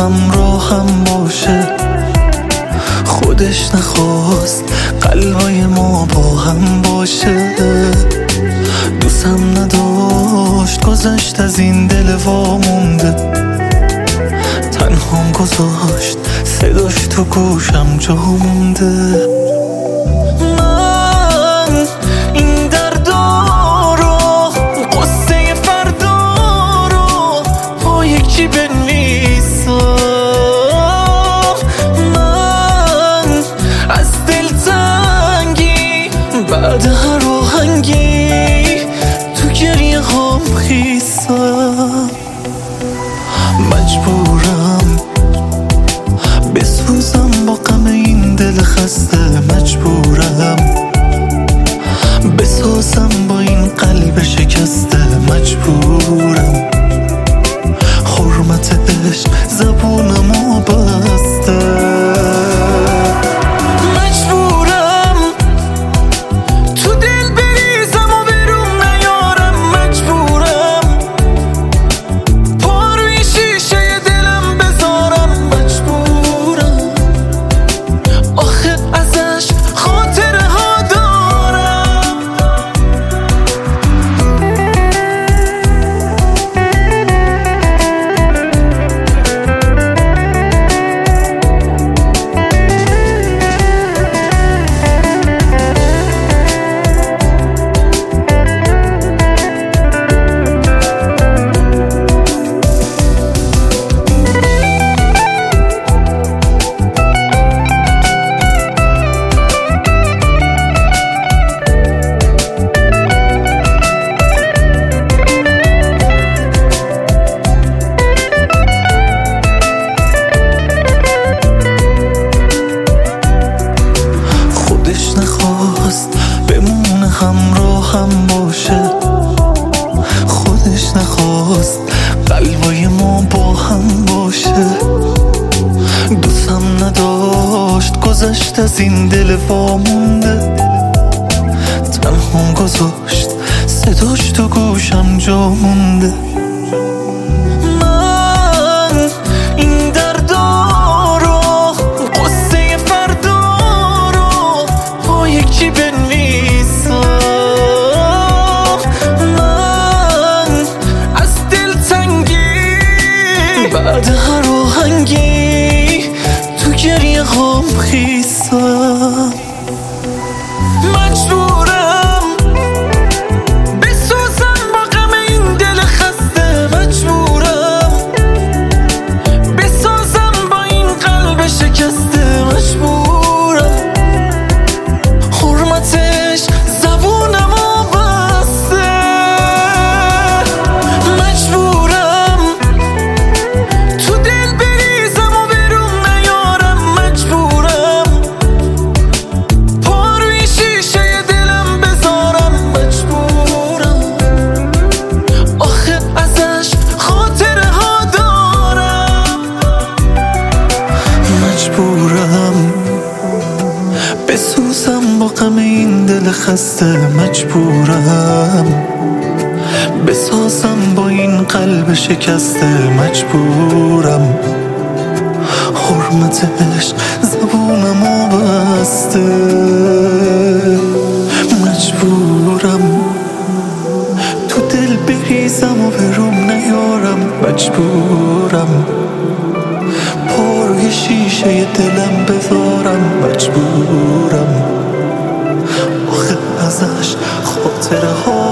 همراهم باشه. خودش نخواست قلبای ما با هم باشه. دوستم نداشت گذشت از این دل وامونده. تنهام گذاشت صداش تو گوشم جا مونده. من این دردا رو قصه فردا رو با یک چی بنویسم. من از دلتنگی بعد هر آهنگی تو گریه هام خیسم. مجبورم بسوزم با غم این دل خسته. مجبورم بسازم با این قلب شکسته. مجبورم حرمت عشق زبونمو بسته. مجبورم تو دل بریزم و برون نیارم. مجبورم پا روی شیشه دلم بذارم. مجبورم آخه ازش خاطره ها دارم. بمونه همراهم باشه. خودش نخواست قلبای ما با هم باشه. دوستم نداشت گذشت از این دل وامونده. تنهام گذاشت صداش تو گوشم جا مونده. من این دردا رو قصه فردا رو با یک چی بنویسم. من از دلتنگی بعد هر آهنگی تو گریه هام خیسم. مجبورم بسوزم با غم این دل خسته. مجبورم بسازم با این قلب شکسته. مجبورم حرمتش زبونمو بسته. مجبورم تو دل بریزم و برون نیارم. مجبورم پا روی شیشه دلم بذارم. مجبورم آخه ازش خاطره ها دارم. مجبورم بسوزم با غم این دل خسته. مجبورم بسازم با این قلب شکسته. مجبورم حرمت عشق زبونمو بسته. مجبورم تو دل بریزم و برون نیارم. مجبورم پا روی شیشه دلم بذارم. مجبورم آخه ازش خاطره ها